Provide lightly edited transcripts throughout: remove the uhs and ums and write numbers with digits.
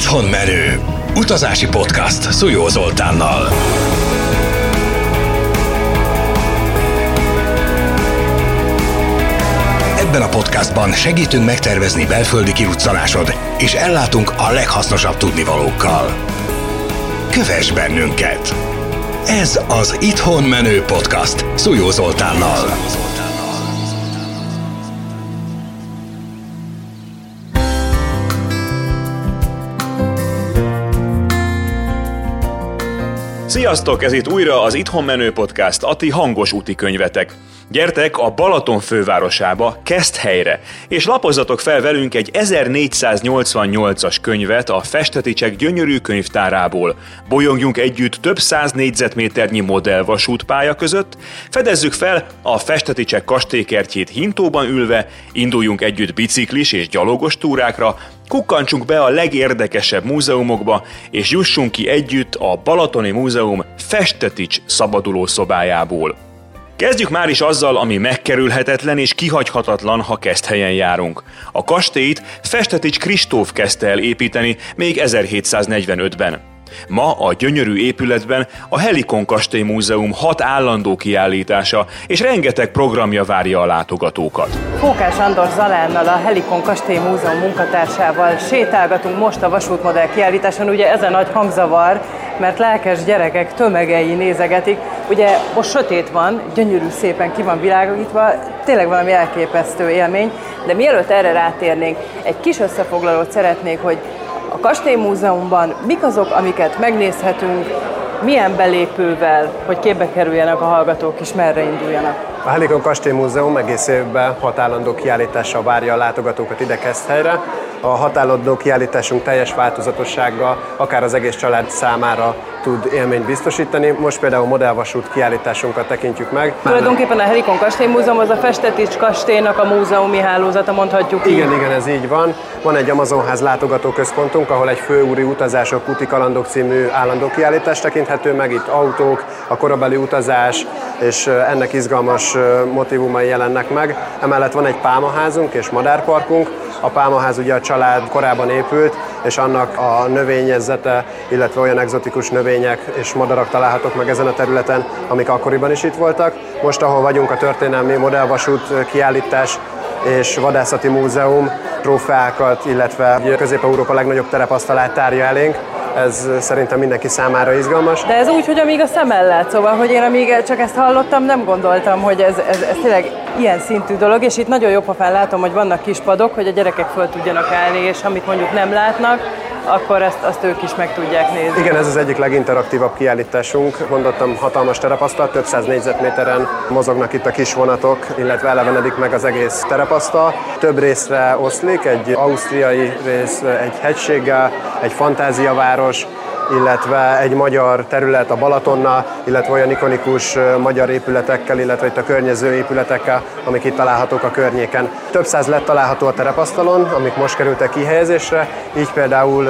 Itthon menő. Utazási podcast Szújó Zoltánnal. Ebben a podcastban segítünk megtervezni belföldi kiruccanásod, és ellátunk a leghasznosabb tudnivalókkal. Kövess bennünket! Ez az Itthon menő podcast Szújó Zoltánnal. Sziasztok! Ez itt újra az Itthon menő podcast, a ti hangos úti könyvetek. Gyertek a Balaton fővárosába, Keszthelyre, és lapozzatok fel velünk egy 1488-as könyvet a Festeticsek gyönyörű könyvtárából. Bolyongjunk együtt több száz négyzetméternyi modellvasútpálya között, fedezzük fel a Festeticsek kastélykertjét Hintóban ülve, induljunk együtt biciklis és gyalogos túrákra, kukkantsunk be a legérdekesebb múzeumokba, és jussunk ki együtt a Balatoni Múzeum Festetics szabadulószobájából. Kezdjük már is azzal, ami megkerülhetetlen és kihagyhatatlan, ha Keszthelyen járunk. A kastélyt Festetics Kristóf kezdte el építeni még 1745-ben. Ma a gyönyörű épületben a Helikon Kastély Múzeum 6 állandó kiállítása és rengeteg programja várja a látogatókat. Fókás Andor Zalánnal, a Helikon Kastély Múzeum munkatársával sétálgatunk most a vasútmodell kiállításon. Ugye ez a nagy hangzavar, mert lelkes gyerekek tömegei nézegetik. Ugye most sötét van, gyönyörű szépen ki van világítva, tényleg valami elképesztő élmény, de mielőtt erre rátérnénk, egy kis összefoglalót szeretnék, hogy a Kastélymúzeumban mik azok, amiket megnézhetünk, milyen belépővel, hogy képbe kerüljenek a hallgatók és merre induljanak. A Helikon Kastély Múzeum egész évben 6 állandó kiállítással várja a látogatókat ide Keszthelyre. A 6 állandó kiállításunk teljes változatossággal akár az egész család számára tud élményt biztosítani. Most például modellvasút kiállításunkat tekintjük meg. Tulajdonképpen a Helikon Kastély Múzeum az a Festetics kastélynak a múzeumi hálózata, mondhatjuk így. Igen, ez így van. Van egy Amazonház látogatóközpontunk, ahol egy főúri utazások, úti kalandok című állandó kiállítás tekinthető meg. Itt autók, a korabeli utazás és ennek izgalmas motívumai jelennek meg. Emellett van egy pálmaházunk és madárparkunk. A pálmaház ugye a család korában épült, és annak a növényezete, illetve olyan egzotikus növények és madarak találhatók meg ezen a területen, amik akkoriban is itt voltak. Most, ahol vagyunk, a történelmi modellvasút kiállítás és vadászati múzeum trófeákat, illetve Közép-Európa legnagyobb terepasztalát tárja elénk. Ez szerintem mindenki számára izgalmas. De ez úgy, hogy amíg a szemmel lát, szóval, hogy én amíg csak ezt hallottam, nem gondoltam, hogy ez tényleg ilyen szintű dolog, és itt nagyon jó pofán látom, hogy vannak kis padok, hogy a gyerekek föl tudjanak állni, és amit mondjuk nem látnak, akkor azt ők is meg tudják nézni. Igen, ez az egyik leginteraktívabb kiállításunk. Mondottam, hatalmas terepasztal, több száz négyzetméteren mozognak itt a kis vonatok, illetve elevenedik meg az egész terepasztal. Több részre oszlik, egy ausztriai rész, egy hegységgel, egy fantáziaváros, illetve egy magyar terület a Balatonnal, illetve olyan ikonikus magyar épületekkel, illetve itt a környező épületekkel, amik itt találhatók a környéken. Több száz lett található a terepasztalon, amik most kerültek kihelyezésre, így például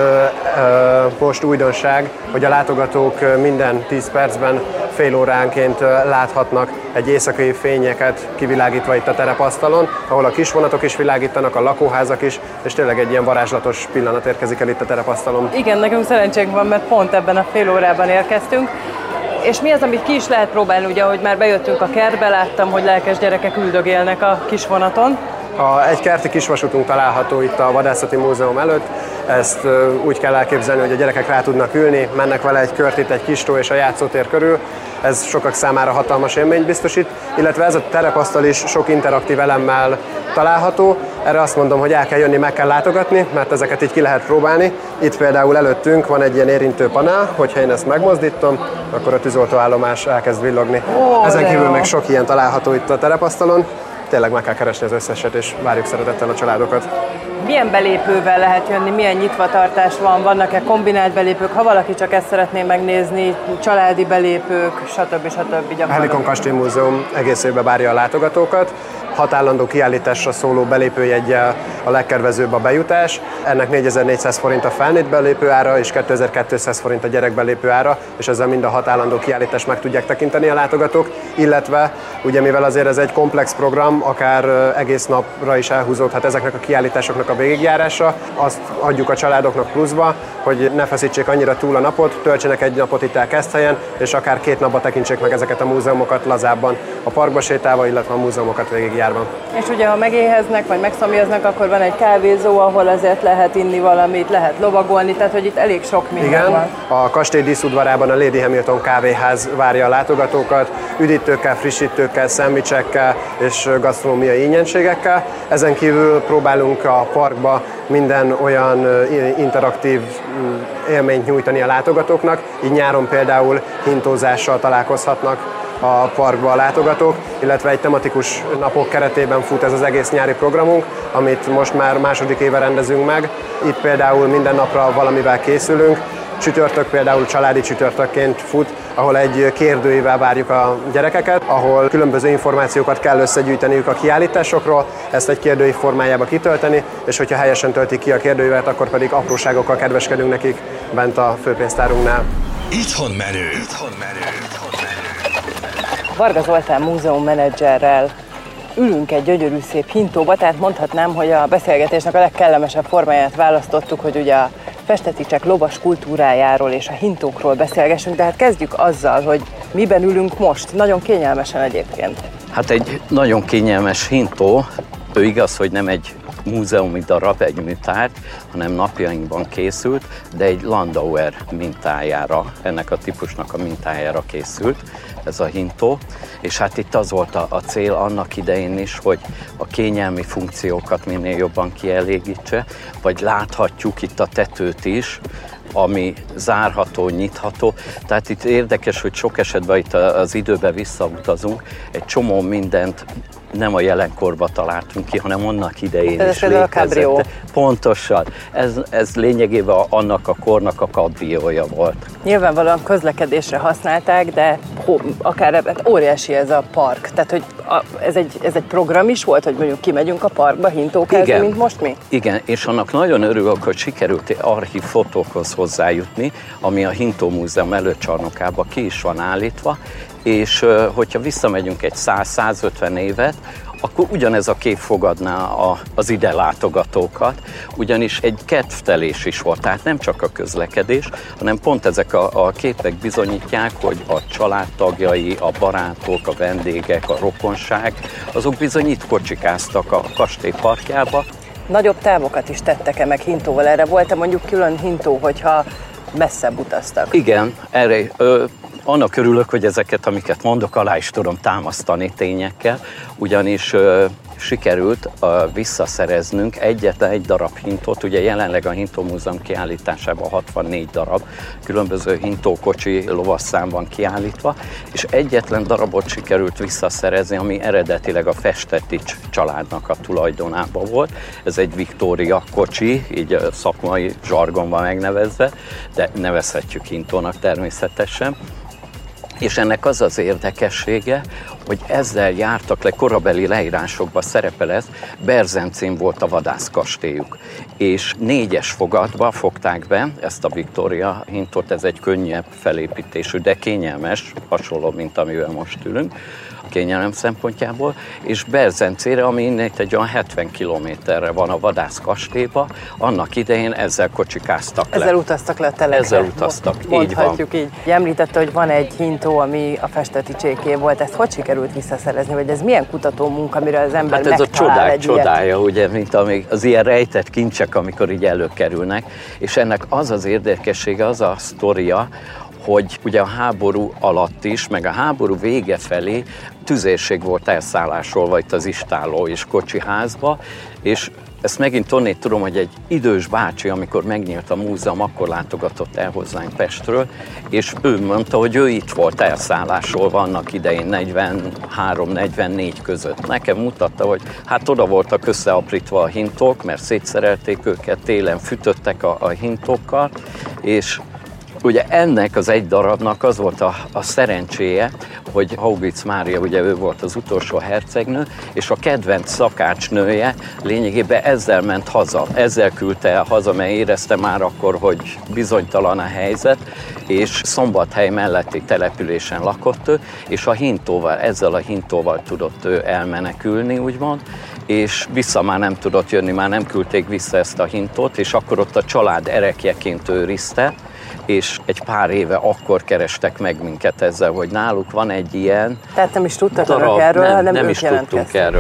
most újdonság, hogy a látogatók minden 10 percben fél óránként láthatnak egy éjszakai fényeket kivilágítva itt a terepasztalon, ahol a kis vonatok is világítanak, a lakóházak is, és tényleg egy ilyen varázslatos pillanat érkezik el itt a terepasztalon. Igen, nekünk szerencsénk van, mert pont ebben a fél órában érkeztünk. És mi az, amit ki is lehet próbálni, ugye, ahogy már bejöttünk a kertbe, láttam, hogy lelkes gyerekek üldögélnek a kis vonaton. Egy kerti kisvasútunk található itt a Vadászati Múzeum előtt. Ezt úgy kell elképzelni, hogy a gyerekek rá tudnak ülni, mennek vele egy kört itt egy kis tó és a játszótér körül. Ez sokak számára hatalmas élményt biztosít, illetve ez a terepasztal is sok interaktív elemmel található. Erre azt mondom, hogy el kell jönni, meg kell látogatni, mert ezeket így ki lehet próbálni. Itt például előttünk van egy ilyen érintő panel, hogyha én ezt megmozdítom, akkor a tűzoltóállomás elkezd villogni. Ezen kívül még sok ilyen található itt a terepasztalon. Tényleg meg kell keresni az összeset, és várjuk szeretettel a családokat. Milyen belépővel lehet jönni, milyen nyitvatartás van, vannak-e kombinált belépők, ha valaki csak ezt szeretné megnézni, családi belépők, stb. A Helikon Kastély Múzeum egész évben várja a látogatókat. 6 állandó kiállításra szóló belépőjeggyel a legkedvezőbb a bejutás. Ennek 4400 forint a felnőtt belépő ára, és 2200 forint a gyerek belépő ára, és ezzel mind a 6 állandó kiállítást meg tudják tekinteni a látogatók, illetve ugye mivel azért ez egy komplex program, akár egész napra is elhúzódhat ezeknek a kiállításoknak a végigjárása, azt adjuk a családoknak pluszba, hogy ne feszítsék annyira túl a napot, töltsenek egy napot itt el Keszthelyen, és akár 2 napba tekintsék meg ezeket a múzeumokat lazábban, a parkba sétálva, illetve a múzeumokat végigjárva. És ugye, ha megéheznek, vagy megszomjaznak, akkor van egy kávézó, ahol azért lehet inni valamit, lehet lovagolni, tehát hogy itt elég sok minden van. A kastély díszudvarában a Lady Hamilton kávéház várja a látogatókat, üdítőkkel, frissítőkkel, szendvicsekkel és gasztronómiai ingyenségekkel. Ezen kívül próbálunk a parkba minden olyan interaktív élményt nyújtani a látogatóknak, így nyáron például hintózással találkozhatnak a parkba a látogatók, illetve egy tematikus napok keretében fut ez az egész nyári programunk, amit most már második éve rendezünk meg. Itt például minden napra valamivel készülünk. Csütörtök például családi csütörtökként fut, ahol egy kérdőivel várjuk a gyerekeket, ahol különböző információkat kell összegyűjteniük a kiállításokról, ezt egy kérdőív formájába kitölteni, és hogyha helyesen töltik ki a kérdőívet, akkor pedig apróságokkal kedveskedünk nekik bent a főpénztárunknál. Itthon menő. Itthon menő. Itthon menő. Varga Zoltán múzeum menedzserrel ülünk egy gyönyörű szép hintóba, tehát mondhatnám, hogy a beszélgetésnek a legkellemesebb formáját választottuk, hogy ugye a Festeticsek lovas kultúrájáról és a hintókról beszélgessünk, de hát kezdjük azzal, hogy miben ülünk most. Nagyon kényelmesen egyébként. Hát egy nagyon kényelmes hintó, ő igaz, hogy nem egy múzeumi darab, egy műtárgy, hanem napjainkban készült, de egy Landauer mintájára, ennek a típusnak a mintájára készült ez a hintó. És hát itt az volt a cél annak idején is, hogy a kényelmi funkciókat minél jobban kielégítse, vagy láthatjuk itt a tetőt is, ami zárható, nyitható. Tehát itt érdekes, hogy sok esetben itt az időben visszautazunk, egy csomó mindent nem a jelenkorba találtunk ki, hanem annak idején is létezett. Pontosan. Ez lényegében annak a kornak a kabriója volt. Nyilvánvalóan közlekedésre használták, de akár óriási ez a park. Tehát, hogy ez egy program is volt, hogy mondjuk kimegyünk a parkba hintókázni, mint most mi? Igen, és annak nagyon örülök, hogy sikerült archív fotókhoz hozzájutni, ami a Hintó Múzeum előcsarnokába ki is van állítva, és hogyha visszamegyünk egy 100-150 évet, akkor ugyanez a kép fogadná az ide látogatókat, ugyanis egy kedvtelés is volt, tehát nem csak a közlekedés, hanem pont ezek a képek bizonyítják, hogy a családtagjai, a barátok, a vendégek, a rokonság, azok bizony itt kocsikáztak a kastély parkjába. Nagyobb távokat is tettek-e meg hintóval? Erre volt-e mondjuk külön hintó, hogyha messzebb utaztak? Igen, erre annak örülök, hogy ezeket, amiket mondok, alá is tudom támasztani tényekkel, ugyanis sikerült visszaszereznünk egyetlen egy darab hintót, ugye jelenleg a Hintó Múzeum kiállításában 64 darab különböző hintókocsi lovasszám van kiállítva, és egyetlen darabot sikerült visszaszerezni, ami eredetileg a Festetics családnak a tulajdonában volt. Ez egy Victoria kocsi, így szakmai zsargonban megnevezve, de nevezhetjük hintónak természetesen. És ennek az az érdekessége, hogy ezzel jártak le, korabeli leírásokban szerepel ez, Berzencén volt a vadászkastélyuk. És 4-es fogatba fogták be ezt a Victoria hintót, ez egy könnyebb felépítésű, de kényelmes, hasonló, mint amivel most ülünk, kényelem szempontjából, és Berzencére, ami innen egy olyan 70 kilométerre van a vadászkastélyba, annak idején ezzel kocsikáztak le. Ezzel utaztak le a telekre. Ezzel utaztak, így van. Így. Említette, hogy van egy hintó, ami a Festeticséké volt. Ezt hogy sikerült visszaszerezni, vagy ez milyen kutató munka, amire az ember hát ez a csodák csodája, ilyet? ugye, mint az ilyen rejtett kincsek, amikor így előkerülnek, és ennek az az érdekessége, az a sztoria, hogy ugye a háború alatt is, meg a háború vége felé tüzérség volt elszállásolva itt az istálló és kocsiházba, és ezt megint onnét tudom, hogy egy idős bácsi, amikor megnyílt a múzeum, akkor látogatott el hozzánk Pestről, és ő mondta, hogy ő itt volt elszállásolva annak idején 43-44 között. Nekem mutatta, hogy hát oda voltak összeaprítva a hintók, mert szétszerelték őket, télen fütöttek a hintókkal, és Ugye ennek az egy darabnak az volt a szerencséje, hogy Haugwitz Mária, ugye ő volt az utolsó hercegnő, és a kedvenc szakácsnője lényegében ezzel ment haza. Ezzel küldte el haza, mert érezte már akkor, hogy bizonytalan a helyzet, és Szombathely melletti településen lakott ő, és ezzel a hintóval tudott ő elmenekülni, úgymond, és vissza már nem tudott jönni, már nem küldték vissza ezt a hintót, és akkor ott a család erekjeként őrizte, és egy pár éve akkor kerestek meg minket ezzel, hogy náluk van egy ilyen. Tehát nem is tudtatok erről, nem is tudtunk erről.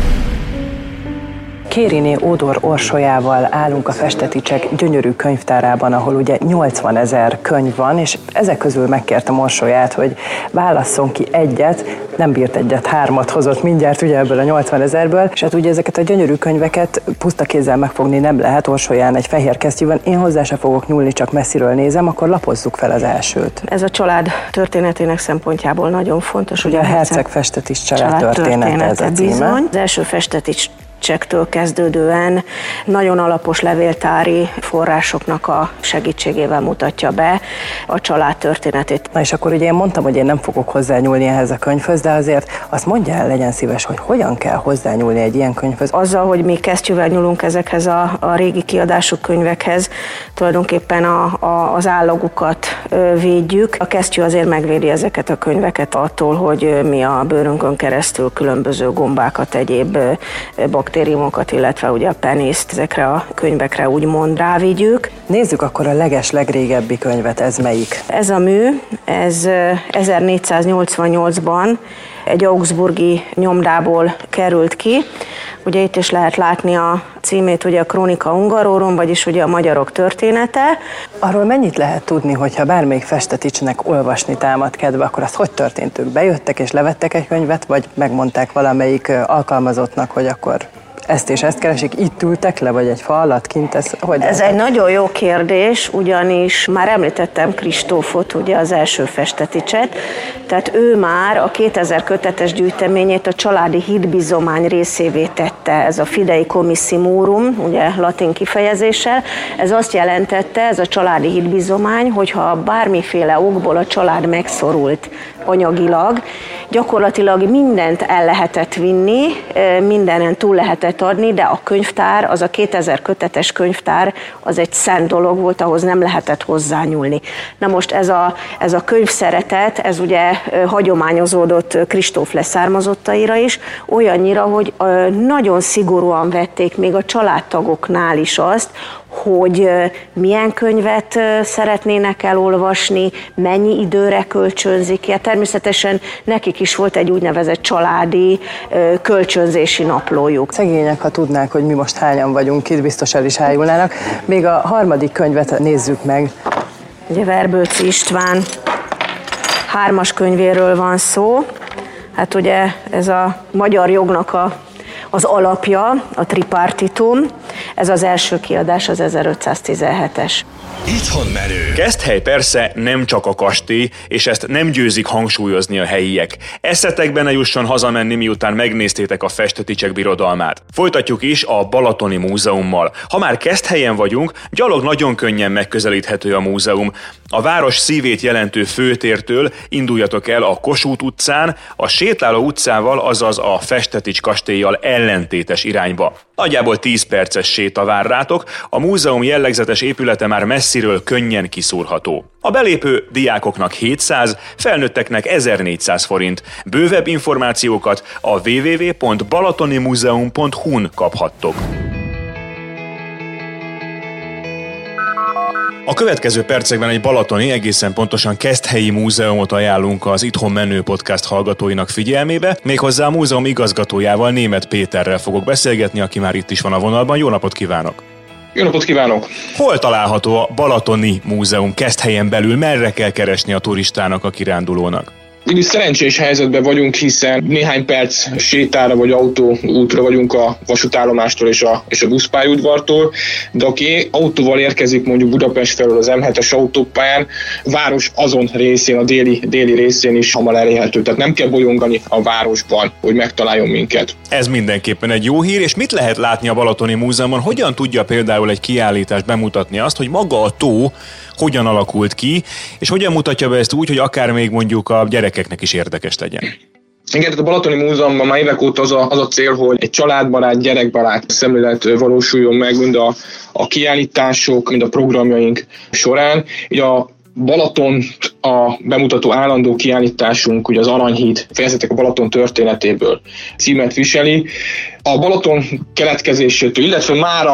Kériné Ódor orsolyával állunk a Festeticsek gyönyörű könyvtárában, ahol ugye 80 000 könyv van, és ezek közül megkértem Orsolyát, hogy válasszon ki egyet, nem bírt egyet, 3 hozott mindjárt ugye ebből a 80 000-ből, és hát ugye ezeket a gyönyörű könyveket puszta kézzel megfogni nem lehet. Orsolyán egy fehér kesztyűben, én hozzá se fogok nyúlni, csak messziről nézem, akkor lapozzuk fel az elsőt. Ez a család történetének szempontjából nagyon fontos. Ugye a Herceg Festetics család története ez a címe. Bizony. Az első Festetics csektől kezdődően nagyon alapos levéltári forrásoknak a segítségével mutatja be a család történetét. Na és akkor ugye én mondtam, hogy én nem fogok hozzányúlni ehhez a könyvhöz, de azért azt mondja el, legyen szíves, hogy hogyan kell hozzányúlni egy ilyen könyvhöz. Azzal, hogy mi kesztyűvel nyúlunk ezekhez a régi kiadású könyvekhez, tulajdonképpen az állagukat védjük. A kesztyű azért megvédi ezeket a könyveket attól, hogy mi a bőrünkön keresztül különböző gombákat, egyéb baktériumokat, illetve ugye a penészt ezekre a könyvekre úgymond rávigyük. Nézzük akkor a legrégebbi könyvet, ez melyik? Ez a mű, ez 1488-ban egy augsburgi nyomdából került ki. Ugye itt is lehet látni a címét, ugye a Chronica Hungarorum, vagyis ugye a magyarok története. Arról mennyit lehet tudni, hogyha bármelyik Festeticsnek olvasni támad kedve, akkor az hogy történt? Ők bejöttek és levettek egy könyvet, vagy megmondták valamelyik alkalmazottnak, hogy akkor ezt és ezt keresik, itt ültek le, vagy egy fa alatt kint? Ez egy nagyon jó kérdés, ugyanis már említettem Kristófot, ugye az első Festeticset, tehát ő már a 2000 kötetes gyűjteményét a családi hitbizomány részévé tette, ez a Fidei Commissimorum, ugye latin kifejezéssel. Ez azt jelentette, ez a családi hitbizomány, hogyha bármiféle okból a család megszorult anyagilag, gyakorlatilag mindent el lehetett vinni, mindenen túl lehetett adni, de a könyvtár, az a 2000 kötetes könyvtár, az egy szent dolog volt, ahhoz nem lehetett hozzányúlni. Na most ez a könyvszeretet, ez ugye hagyományozódott Kristóf leszármazottaira is, olyannyira, hogy nagyon szigorúan vették még a családtagoknál is azt, hogy milyen könyvet szeretnének elolvasni, mennyi időre kölcsönzik. Ja, természetesen nekik is volt egy úgynevezett családi kölcsönzési naplójuk. Szegények, ha tudnák, hogy mi most hányan vagyunk itt, biztos el is hájulnának. Még a harmadik könyvet nézzük meg. Ugye Verbőci István 3. könyvéről van szó. Hát ugye ez a magyar jognak az alapja, a Tripartitum. Ez az első kiadás, az 1517-es. Itthon menő. Keszthely persze nem csak a kastély, és ezt nem győzik hangsúlyozni a helyiek. Eszetekbe ne jusson hazamenni, miután megnéztétek a Festeticsek birodalmát. Folytatjuk is a Balatoni Múzeummal. Ha már Keszthelyen vagyunk, gyalog nagyon könnyen megközelíthető a múzeum. A város szívét jelentő főtértől induljatok el a Kossuth utcán, a sétáló utcával, azaz a Festetics kastélyjal ellentétes irányba. Nagyjából 10 perces séta vár rátok, a múzeum jellegzetes épülete már messziről könnyen kiszúrható. A belépő diákoknak 700, felnőtteknek 1400 forint. Bővebb információkat a www.balatonimuseum.hu-n kaphattok. A következő percekben egy balatoni, egészen pontosan Keszthelyi múzeumot ajánlunk az Itthon menő podcast hallgatóinak figyelmébe, méghozzá a múzeum igazgatójával, Németh Péterrel fogok beszélgetni, aki már itt is van a vonalban. Jó napot kívánok! Jó napot kívánok! Hol található a Balatoni Múzeum Keszthelyen belül? Merre kell keresni a turistának, a kirándulónak? Így szerencsés helyzetben vagyunk, hiszen néhány perc sétára vagy autóútra vagyunk a vasútállomástól és a buszpályaudvartól, de aki autóval érkezik mondjuk Budapest felől az M7-es autópályán, város azon részén, a déli részén is hamar elérhető, tehát nem kell bolyongani a városban, hogy megtaláljon minket. Ez mindenképpen egy jó hír, és mit lehet látni a Balatoni Múzeumon? Hogyan tudja például egy kiállítás bemutatni azt, hogy maga a tó hogyan alakult ki, és hogyan mutatja be ezt úgy, hogy akár még mondjuk a gyerekeknek is érdekes legyen? Igen, tehát a Balatoni Múzeumban már évek óta az a cél, hogy egy családbarát, gyerekbarát szemlélet valósuljon meg mind a kiállítások, mind a programjaink során. Így a Balaton a bemutató állandó kiállításunk, ugye az Aranyhíd fejezetek a Balaton történetéből címet viseli. A Balaton keletkezésétől, illetve már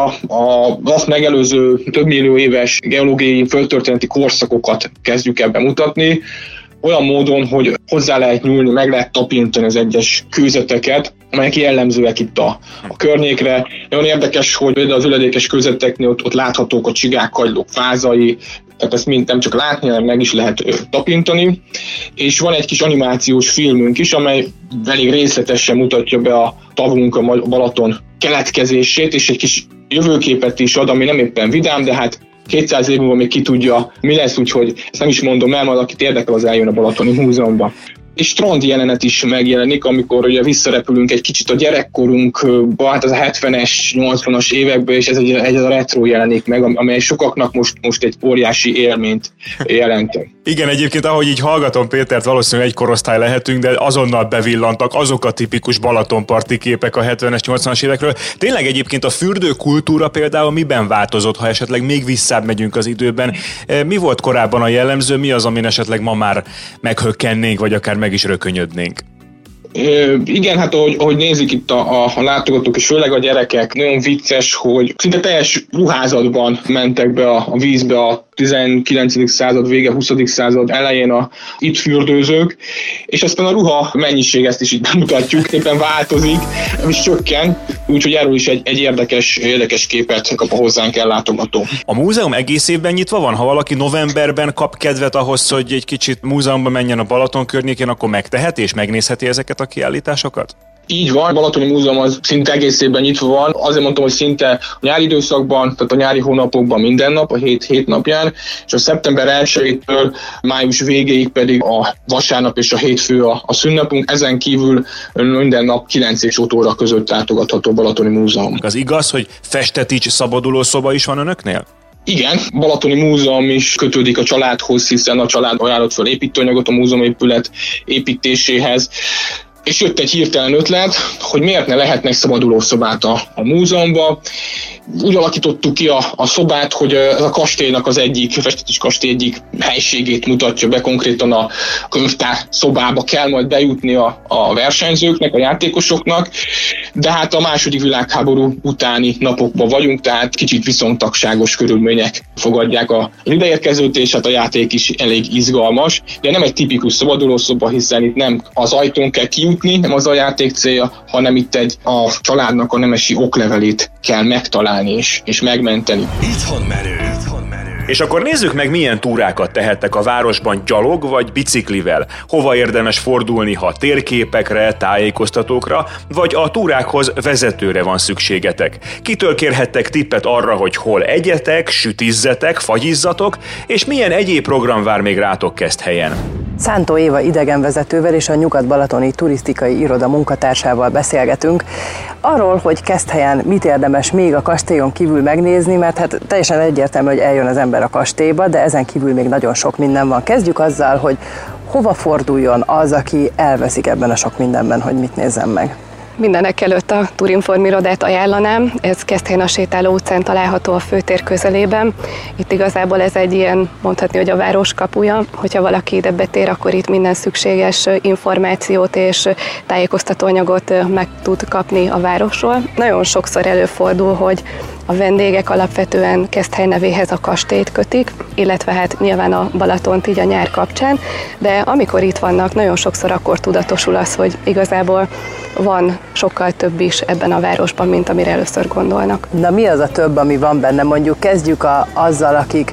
azt megelőző több millió éves geológiai földtörténeti korszakokat kezdjük ebben mutatni, olyan módon, hogy hozzá lehet nyúlni, meg lehet tapintani az egyes kőzeteket, amelyek jellemzőek itt a környékre. Nagyon érdekes, hogy például az üledékes kőzeteknél ott láthatók a csigák, kagylók fázai, tehát ezt mind nem csak látni, hanem meg is lehet tapintani. És van egy kis animációs filmünk is, amely elég részletesen mutatja be a tavunk, a Balaton keletkezését, és egy kis jövőképet is ad, ami nem éppen vidám, de hát 200 év múlva még ki tudja, mi lesz, úgyhogy ezt nem is mondom el, majd akit érdekel, az eljön a Balatoni Múzeumba. És strand jelenet is megjelenik, amikor ugye visszarepülünk egy kicsit a gyerekkorunkba, hát az a 70-es, 80-as években, és ez egy a retro jelenik meg, amely sokaknak most egy óriási élményt jelent. Igen, egyébként ahogy így hallgatom Pétert, valószínűleg egy korosztály lehetünk, de azonnal bevillantak azok a tipikus balatonparti képek a 70-es, 80-as évekről. Tényleg egyébként a fürdőkultúra például miben változott, ha esetleg még visszább megyünk az időben? Mi volt korábban a jellemző, mi az, amin esetleg ma már meghökkennénk, vagy akár meg is rökönyödnénk? Igen, hát ahogy nézik itt a látogatók, és főleg a gyerekek, nagyon vicces, hogy szinte teljes ruházatban mentek be a vízbe a 19. század vége, 20. század elején itt fürdőzők, és aztán a ruha mennyiség, ezt is itt bemutatjuk, éppen változik, és csökken, úgyhogy erről is egy érdekes képet kap a hozzánk ellátogató. A múzeum egész évben nyitva van? Ha valaki novemberben kap kedvet ahhoz, hogy egy kicsit múzeumba menjen a Balaton környékén, akkor megteheti és megnézheti ezeket a kiállításokat? Így van, a Balatoni Múzeum az szinte egész évben nyitva van. Azért mondtam, hogy szinte a nyári időszakban, tehát a nyári hónapokban minden nap, a 7 napján, és a szeptember 1-től május végéig pedig a vasárnap és a hétfő a szünnapunk. Ezen kívül minden nap 9 és 5 óra között látogatható a Balatoni Múzeum. Az igaz, hogy festetics szabaduló szoba is van önöknél? Igen, Balatoni Múzeum is kötődik a családhoz, hiszen a család ajánlott fel építőanyagot a múzeumépület építéséhez. És jött egy hirtelen ötlet, hogy miért ne lehetnek szabadulószobát a múzeumban. Úgy alakítottuk ki a szobát, hogy ez a kastélynak az egyik, festetics kastély egyik helységét mutatja be, konkrétan a könyvtár szobába kell majd bejutni a versenyzőknek, a játékosoknak, de hát a II. Világháború utáni napokban vagyunk, tehát kicsit viszontagságos körülmények fogadják az ideérkezőt, és hát a játék is elég izgalmas, de nem egy tipikus szabadulószoba, hiszen itt nem az ajtón kell kijutni, nem az a játék célja, hanem itt a családnak a nemesi oklevelét kell megtalálni és megmenteni. Itthon menő. És akkor nézzük meg, milyen túrákat tehettek a városban gyalog vagy biciklivel. Hova érdemes fordulni, ha térképekre, tájékoztatókra, vagy a túrákhoz vezetőre van szükségetek. Kitől kérhettek tippet arra, hogy hol egyetek, sütizzetek, fagyizzatok, és milyen egyéb program vár még rátok Keszthelyen. Szántó Éva idegenvezetővel és a Nyugat-Balatoni Turisztikai Iroda munkatársával beszélgetünk arról, hogy Keszthelyen mit érdemes még a kastélyon kívül megnézni, mert hát teljesen egyértelmű, hogy eljön az ember a kastélyba, de ezen kívül még nagyon sok minden van. Kezdjük azzal, hogy hova forduljon az, aki elveszik ebben a sok mindenben, hogy mit nézzen meg. Mindenek előtt a Turinform irodát ajánlanám, ez Keszthelyen a Sétáló utcán található a főtér közelében. Itt igazából ez egy ilyen, mondhatni, hogy a város kapuja, hogyha valaki ide betér, akkor itt minden szükséges információt és tájékoztatóanyagot meg tud kapni a városról. Nagyon sokszor előfordul, hogy a vendégek alapvetően Keszthely nevéhez a kastélyt kötik, illetve hát nyilván a Balatont így a nyár kapcsán, de amikor itt vannak, nagyon sokszor akkor tudatosul az, hogy igazából van sokkal több is ebben a városban, mint amire először gondolnak. Na mi az a több, ami van benne? Mondjuk kezdjük azzal, akik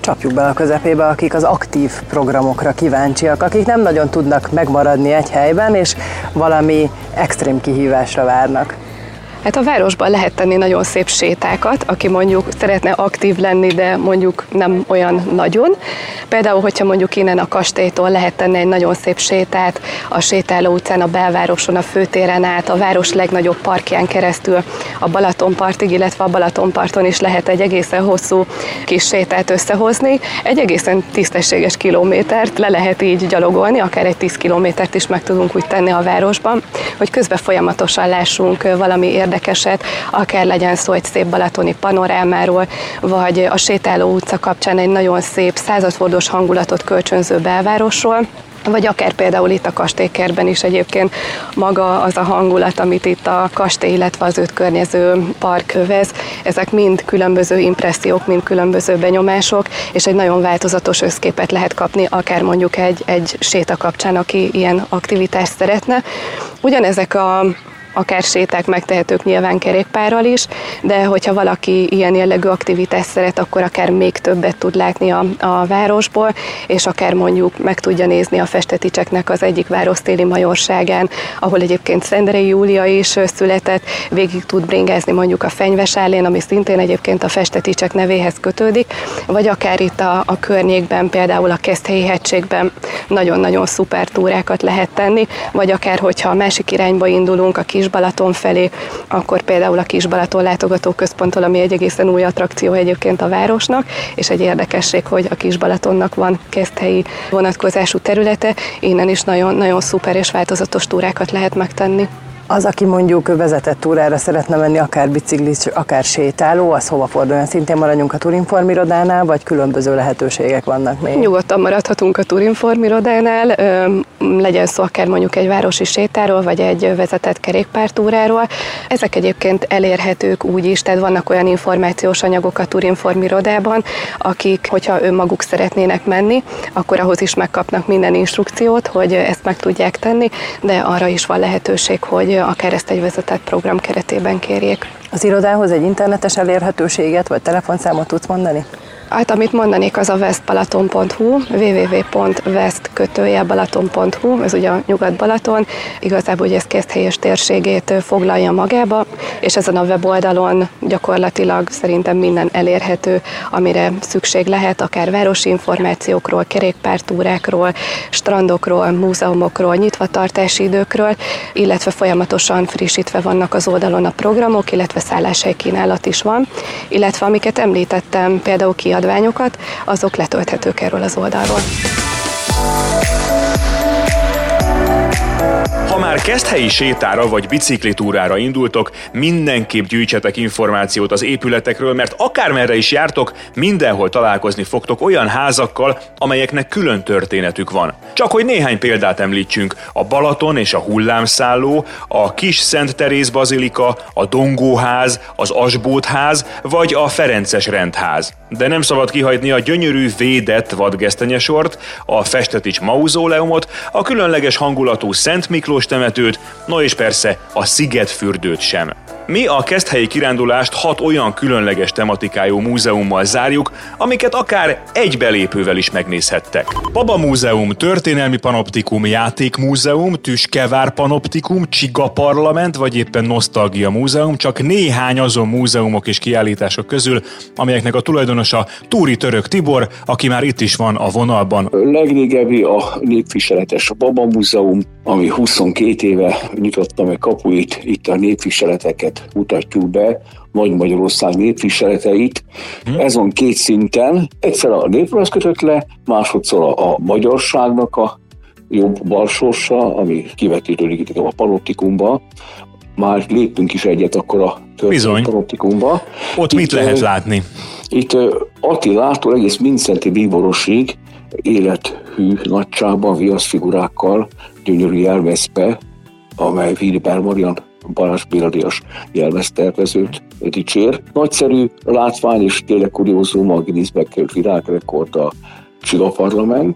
csapjuk be a közepébe, akik az aktív programokra kíváncsiak, akik nem nagyon tudnak megmaradni egy helyben, és valami extrém kihívásra várnak. Hát a városban lehet tenni nagyon szép sétákat, aki mondjuk szeretne aktív lenni, de mondjuk nem olyan nagyon. Például, hogyha mondjuk innen a kastélytól lehet tenni egy nagyon szép sétát, a Sétáló utcán, a belvároson, a főtéren át, a város legnagyobb parkján keresztül a Balatonpartig, illetve a Balatonparton is lehet egy egészen hosszú kis sétát összehozni. Egy egészen tisztességes kilométert le lehet így gyalogolni, akár egy 10 kilométert is meg tudunk úgy tenni a városban, hogy közben folyamatosan lássunk valami érdekeset, akár legyen szó egy szép balatoni panorámáról, vagy a Sétáló utca kapcsán egy nagyon szép századfordulós hangulatot kölcsönző belvárosról, vagy akár például itt a kastélykertben is egyébként maga az a hangulat, amit itt a kastély, illetve az őt környező park övez, ezek mind különböző impressziók, mind különböző benyomások, és egy nagyon változatos összképet lehet kapni, akár mondjuk egy séta kapcsán, aki ilyen aktivitást szeretne. Ugyanezek akár séták megtehetők nyilván kerékpárral is, de hogyha valaki ilyen jellegű aktivitást szeret, akkor akár még többet tud látni a városból, és akár mondjuk meg tudja nézni a Festeticseknek az egyik várostéli majorságán, ahol egyébként Szenderei Júlia is született, végig tud bringázni mondjuk a Fenyves állén, ami szintén egyébként a Festeticsek nevéhez kötődik, vagy akár itt a környékben, például a Keszthelyi hegységben nagyon-nagyon szuper túrákat lehet tenni, vagy akár hogyha a másik irányba indulunk, a Kis-Balaton felé, akkor például a Kis-Balaton látogatóközponttól, ami egy egészen új attrakció egyébként a városnak, és egy érdekesség, hogy a Kis-Balatonnak van keszthelyi vonatkozású területe, innen is nagyon-nagyon szuper és változatos túrákat lehet megtenni. Az, aki mondjuk vezetett túrára szeretne menni, akár biciklis, akár sétáló, az hova forduljon? Szintén maradjunk a Turinform irodánál, vagy különböző lehetőségek vannak még? Nyugodtan maradhatunk a Turinform irodánál, legyen szó akár mondjuk egy városi sétáról, vagy egy vezetett kerékpártúráról. Ezek egyébként elérhetők úgy is, tehát vannak olyan információs anyagok a Turinform irodában, akik, hogyha önmaguk szeretnének menni, akkor ahhoz is megkapnak minden instrukciót, hogy ezt meg tudják tenni, de arra is van lehetőség, hogy akár ezt egy vezetett program keretében kérjék. Az irodához egy internetes elérhetőséget vagy telefonszámot tudsz mondani? Hát amit mondanék, az a westbalaton.hu, www.west-balaton.hu, ez ugye a Nyugat-Balaton, igazából hogy ez Keszthely és térségét foglalja magába, és ezen a weboldalon gyakorlatilag szerintem minden elérhető, amire szükség lehet, akár városi információkról, kerékpártúrákról, strandokról, múzeumokról, nyitvatartási időkről, illetve folyamatosan frissítve vannak az oldalon a programok, illetve szálláshely-kínálat is van, illetve amiket említettem, például kiadványokat, azok letölthetők erről az oldalról. Ha már keszthelyi sétára vagy biciklitúrára indultok, mindenképp gyűjtsetek információt az épületekről, mert akármerre is jártok, mindenhol találkozni fogtok olyan házakkal, amelyeknek külön történetük van. Csak hogy néhány példát említsünk, a Balaton és a Hullámszálló, a Kis Szent Teréz bazilika, a Dongóház, az Asbótház vagy a Ferences rendház. De nem szabad kihagyni a gyönyörű védett vadgesztenyesort, a Festetics mauzóleumot, a különleges hangulatú Szent Miklós temetőt, no és persze a Szigetfürdőt sem. Mi a keszthelyi kirándulást 6 olyan különleges tematikájú múzeummal zárjuk, amiket akár egy belépővel is megnézhettek. Baba Múzeum, Történelmi Panoptikum, Játékmúzeum, Tüskevár Panoptikum, Csiga Parlament vagy éppen Nosztalgia Múzeum csak néhány azon múzeumok és kiállítások közül, amelyeknek a tulajdonosa Túri Török Tibor, aki már itt is van a vonalban. Legrégebbi a népviseletes Baba Múzeum, ami 22 éve nyitotta meg kapuit, itt a népviseleteket mutatjuk be, Nagy-Magyarország népviseleteit. Ez van 2 szinten. Egyszer a néprajz kötött le, másodszor a magyarságnak a jobb balsorsa, ami kivetítődik itt a panoptikumba. Már léptünk is egyet akkor a történelmi panoptikumba. Ott itt, mit lehet látni? Itt Attilától egész Mindszenty Bíborosig élethű nagyságban, viaszfigurákkal, gyönyörű jelmezbe, amely Wilber Marian Balázs Béla-díjas jelmeztervezőt dicsér. Nagyszerű látvány és tényleg kuriózum, a Guinness-be került világrekord a Csiga Parlament,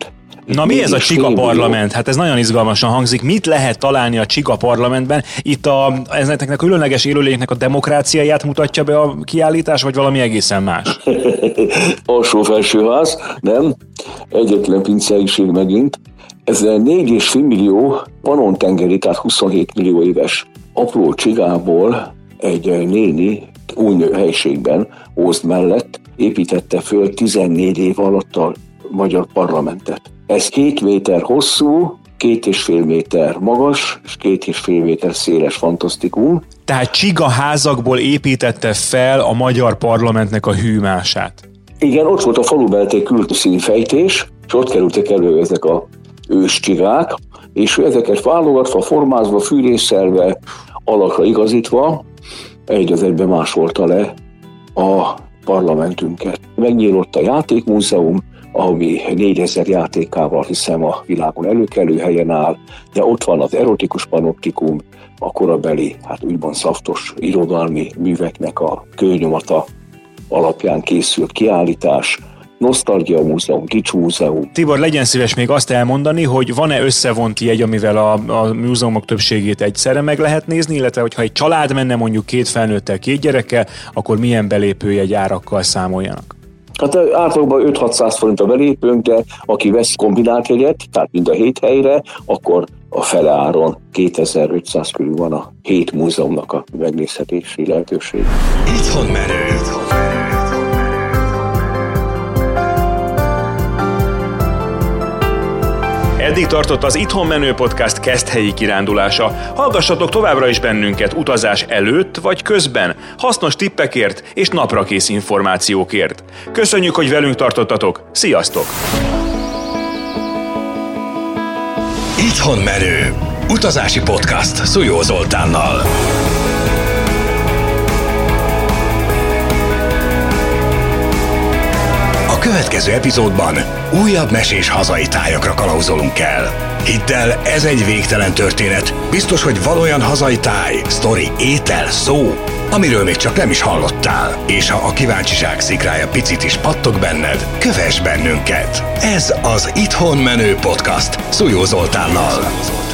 Na mi ez a Csiga Parlament? Hát ez nagyon izgalmasan hangzik. Mit lehet találni a Csiga Parlamentben? Itt ezeknek a különleges élőlényeknek a demokráciáját mutatja be a kiállítás, vagy valami egészen más? Alsó-felsőház, nem? Egyetlen pinceiség megint. Ez 4,5 millió Pannon-tengeri, tehát 27 millió éves apró csigából egy néni új helységben, Ózd mellett építette föl 14 év alatt a magyar parlamentet. Ez 7 méter hosszú, 2,5 méter magas, és 2,5 méter széles fantasztikum. Tehát csiga házakból építette fel a magyar parlamentnek a hűmását. Igen, ott volt a falubelték külszínfejtés, és ott kerültek elő ezek a őscsigák, és ezeket válogatva, formázva, fűrészelve, alakra igazítva, egy az egyben másolta le a parlamentünket. Megnyílott a játékmúzeum, ami 4000 játékával hiszem a világon előkelő helyen áll, de ott van az erotikus panoptikum, a korabeli, hát úgymond szaftos irodalmi műveknek a kőnyomata alapján készült kiállítás, Nosztalgia Múzeum, Gics Múzeum. Tibor, legyen szíves még azt elmondani, hogy van-e összevont jegy, amivel a múzeumok többségét egyszerre meg lehet nézni, illetve hogyha egy család menne mondjuk 2 felnőttel, 2 gyerekkel, akkor milyen belépőjegy árakkal számoljanak? Hát átlagban 5-600 forint a belépőnk, de aki vesz kombinált jegyet, tehát mind a 7 helyre, akkor a fele áron 2500 körül van a 7 múzeumnak a megnézhetési lehetőség. Itthon menő. Eddig tartott az Itthon Menő Podcast Keszthelyi kirándulása. Hallgassatok továbbra is bennünket utazás előtt vagy közben, hasznos tippekért és naprakész információkért. Köszönjük, hogy velünk tartottatok. Sziasztok! Itthon menő. Utazási podcast Szújó Zoltánnal. A következő epizódban újabb mesés hazai tájakra kalauzolunk el. Hidd el, ez egy végtelen történet. Biztos, hogy van olyan hazai táj, sztori, étel, szó, amiről még csak nem is hallottál. És ha a kíváncsiság szikrája picit is pattog benned, kövess bennünket. Ez az Itthon Menő Podcast Szújó Zoltánnal.